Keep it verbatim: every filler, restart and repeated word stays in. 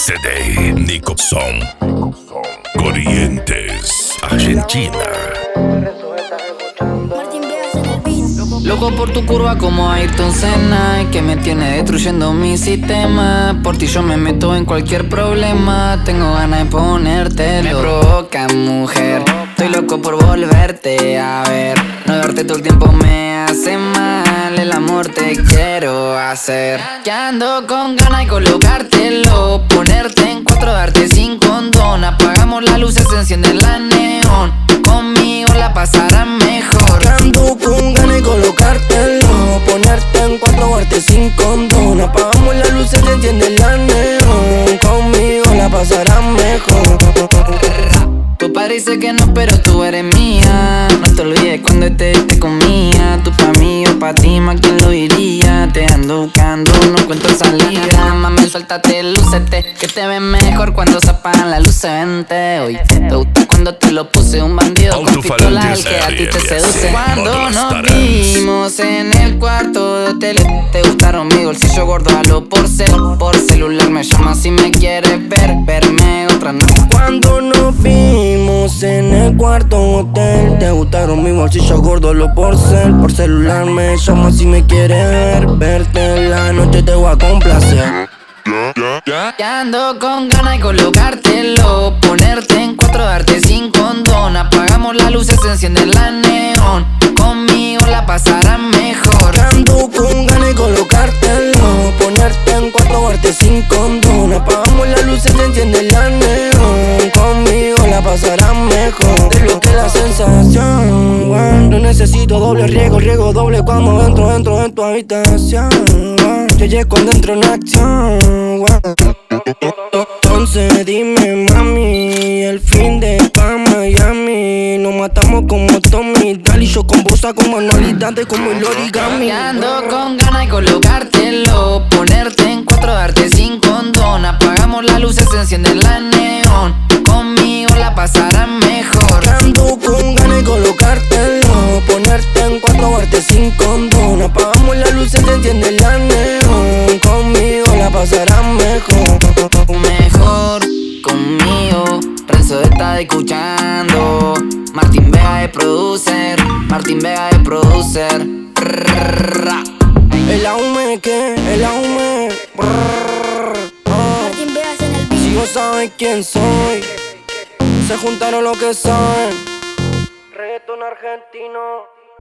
C D Nico Son Corrientes, Argentina. Loco por tu curva como Ayrton Senna, que me tiene destruyendo mi sistema. Por ti yo me meto en cualquier problema. Tengo ganas de ponerte, me provoca, mujer. Estoy loco por volverte a ver. No verte todo el tiempo me hace mal. El amor te quiero hacer. Que ando con ganas de colocártelo, ponerte en cuatro, darte sin condón. Apagamos las luces, se enciende la neón. Conmigo la pasarás mejor. Que ando con ganas de colocártelo, ponerte en cuatro, darte sin condón. Apagamos las luces, se enciende la neón. Conmigo la pasarás mejor. Tu padre dice que no, pero tú eres mía. No te olvides cuando te, te comía. Tú pa' mí, yo pa' ti, ma, ¿quién lo diría? Te ando buscando, no cuento salida. Mami, suéltate, lúcete, que te ves mejor cuando se apagan las luces. Vente hoy. Te gusta cuando te lo puse un bandido con pistola, el que a ti te seduce. Cuando nos vimos en el cuarto de hotel, te gustaron mi bolsillo gordo, halo por cel. Por celular me llamas si me quieres ver, verme otra noche. Cuando nos vimos en el cuarto hotel, te gustaron mis bolsillos gordos, lo por cel. Por celular me llamas si me quieres ver, verte en la noche te voy a complacer. Que ando con ganas de colocártelo, ponerte en cuatro, darte sin condón. Apagamos las luces, se enciende la neón. Conmigo la pasarás mejor. Que ando con ganas de colocártelo, ponerte en cuatro, darte sin condón. Apagamos las luces, se enciende la neón. Conmigo la pasarás mejor. De lo que la sensación, bueno, no necesito doble riego, riego doble cuando entro, entro en tu habitación. Yo llego cuando entro en acción, bueno. Entonces dime, mami, el fin de pa' Miami. Nos matamos como Tommy Daly, yo con bolsa con manualidades como el origami. Que ando con ganas de colocártelo, ponerte en cuatro, darte sin condón. Apagamos las luces, se enciende la neón. Conmigo la pasarás mejor. Que ando con ganas de colocártelo, ponerte en cuatro, darte sin condón. Apagamos las luces, se enciende la neón. Conmigo la pasarás mejor. Mejor conmigo. Renzo está escuchando. Martín Vega de producer. Martín Vega de producer. El aume que, el aume. Martín Vegas en el beat. Si vos sabes quién soy, se juntaron los que saben. Reggaetón argentino.